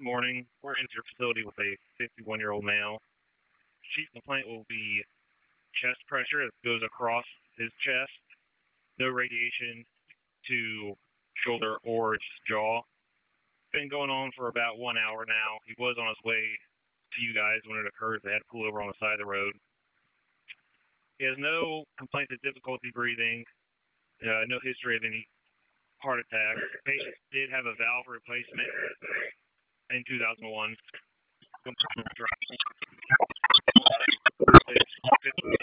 morning. We're into your facility with a 51-year-old male. Chief complaint will be chest pressure that goes across his chest. No radiation to shoulder or jaw. Been going on for about 1 hour now. He was on his way to you guys when it occurred. They had to pull over on the side of the road. He has no complaints of difficulty breathing, no history of any heart attack. The patient did have a valve replacement in 2001.